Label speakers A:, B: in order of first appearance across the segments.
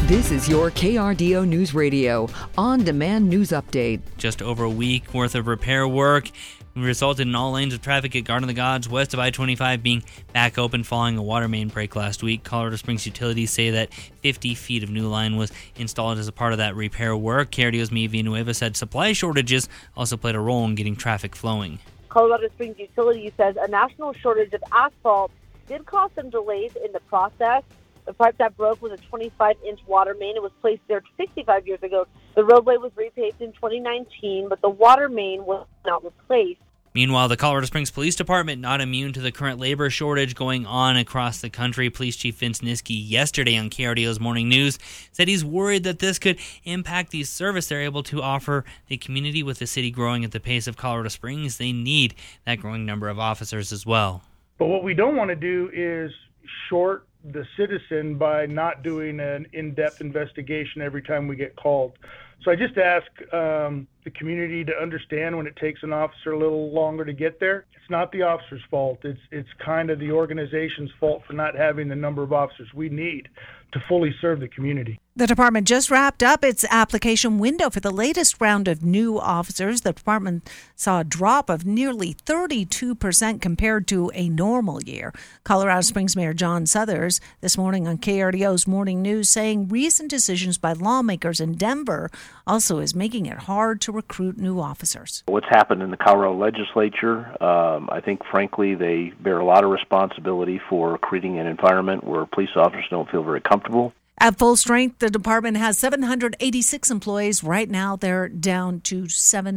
A: This is your KRDO News Radio on-demand news update.
B: Just over a week worth of repair work resulted in all lanes of traffic at Garden of the Gods west of I-25 being back open following a water main break last week. Colorado Springs utilities say that 50 feet of new line was installed as a part of that repair work. KRDO's Mia Villanueva said supply shortages also played a role in getting traffic flowing.
C: Colorado Springs Utilities says a national shortage of asphalt did cause some delays in the process. The pipe that broke was a 25-inch water main. It was placed there 65 years ago. The roadway was repaved in 2019, but the water main was not replaced.
B: Meanwhile, the Colorado Springs Police Department not immune to the current labor shortage going on across the country. Police Chief Vince Niski yesterday on KRDO's Morning News said he's worried that this could impact the service they're able to offer the community. With the city growing at the pace of Colorado Springs, they need that growing number of officers as well.
D: But what we don't want to do is short the citizen by not doing an in-depth investigation every time we get called. So I just ask the community to understand when it takes an officer a little longer to get there. It's not the officer's fault. It's kind of the organization's fault for not having the number of officers we need to fully serve the community.
E: The department just wrapped up its application window for the latest round of new officers. The department saw a drop of nearly 32% compared to a normal year. Colorado Springs Mayor John Suthers this morning on KRDO's Morning News saying recent decisions by lawmakers in Denver also is making it hard to recruit new officers.
F: What's happened in the Colorado legislature, I think, frankly, they bear a lot of responsibility for creating an environment where police officers don't feel very comfortable.
E: At full strength, the department has 786 employees. Right now, they're down to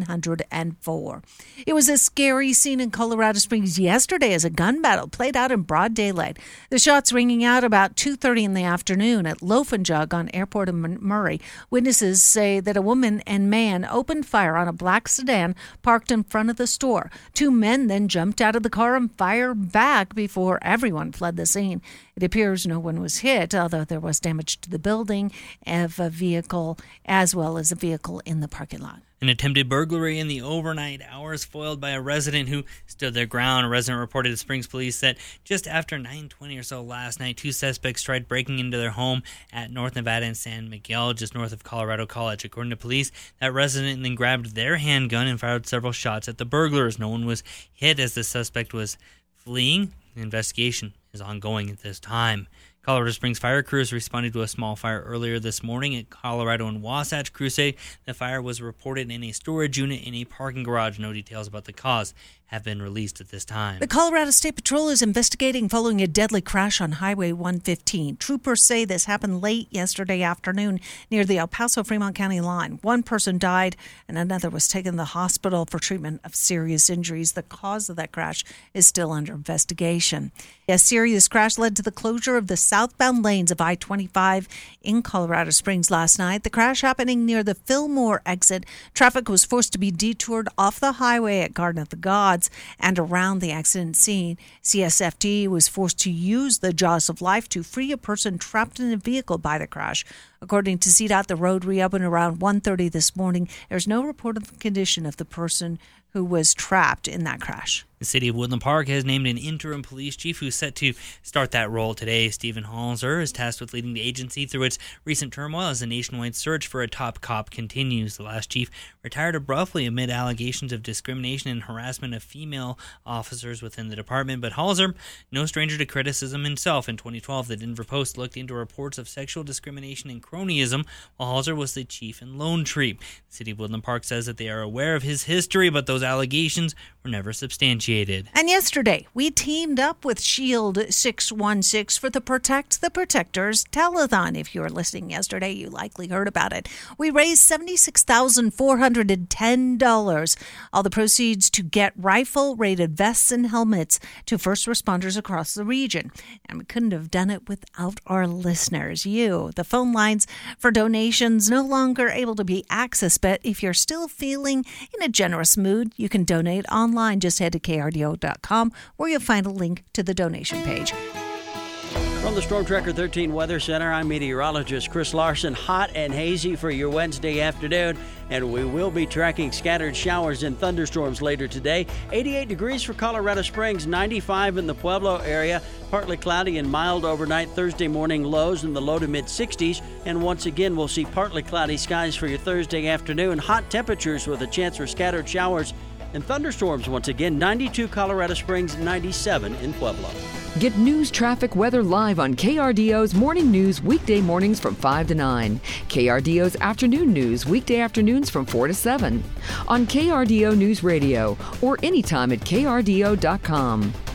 E: 704. It was a scary scene in Colorado Springs yesterday as a gun battle played out in broad daylight. The shots ringing out about 2:30 in the afternoon at Loaf and Jug on Airport and Murray. Witnesses say that a woman and man opened fire on a black sedan parked in front of the store. Two men then jumped out of the car and fired back before everyone fled the scene. It appears no one was hit, although there was damage to the building of a vehicle as well as a vehicle in the parking lot.
B: An attempted burglary in the overnight hours foiled by a resident who stood their ground. A resident reported to Springs Police that just after 9:20 or so last night, two suspects tried breaking into their home at North Nevada and San Miguel, just north of Colorado College. According to police, that resident then grabbed their handgun and fired several shots at the burglars. No one was hit as the suspect was fleeing. The investigation is ongoing at this time. Colorado Springs fire crews responded to a small fire earlier this morning at Colorado and Wasatch. Crews say the fire was reported in a storage unit in a parking garage. No details about the cause have been released at this time.
E: The Colorado State Patrol is investigating following a deadly crash on Highway 115. Troopers say this happened late yesterday afternoon near the El Paso-Fremont County line. One person died and another was taken to the hospital for treatment of serious injuries. The cause of that crash is still under investigation. A serious crash led to the closure of the southbound lanes of I-25 in Colorado Springs last night. The crash happening near the Fillmore exit. Traffic was forced to be detoured off the highway at Garden of the Gods and around the accident scene. CSFD was forced to use the jaws of life to free a person trapped in a vehicle by the crash. According to CDOT, the road reopened around 1:30 this morning. There's no report of the condition of the person who was trapped in that crash.
B: The city of Woodland Park has named an interim police chief who's set to start that role today. Stephen Halser is tasked with leading the agency through its recent turmoil as the nationwide search for a top cop continues. The last chief retired abruptly amid allegations of discrimination and harassment of female officers within the department. But Halser, no stranger to criticism himself. In 2012, the Denver Post looked into reports of sexual discrimination and cronyism while Halser was the chief in Lone Tree. The city of Woodland Park says that they are aware of his history, but those allegations were never substantiated.
E: And yesterday, we teamed up with Shield 616 for the Protect the Protectors telethon. If you were listening yesterday, you likely heard about it. We raised $76,410. All the proceeds to get rifle-rated vests and helmets to first responders across the region. And we couldn't have done it without our listeners, you. The phone lines for donations no longer able to be accessed, but if you're still feeling in a generous mood, you can donate online. Just head to KRDO.com where you'll find a link to the donation page.
G: From the Storm Tracker 13 Weather Center, I'm meteorologist Chris Larson. Hot and hazy for your Wednesday afternoon, and we will be tracking scattered showers and thunderstorms later today. 88 degrees for Colorado Springs, 95 in the Pueblo area. Partly cloudy and mild overnight. Thursday morning lows in the low to mid 60s. And once again, we'll see partly cloudy skies for your Thursday afternoon. Hot temperatures with a chance for scattered showers and thunderstorms once again. 92 Colorado Springs, 97 in Pueblo.
A: Get news, traffic, weather live on KRDO's Morning News weekday mornings from 5 to 9. KRDO's Afternoon News weekday afternoons from 4 to 7. On KRDO News Radio or anytime at krdo.com.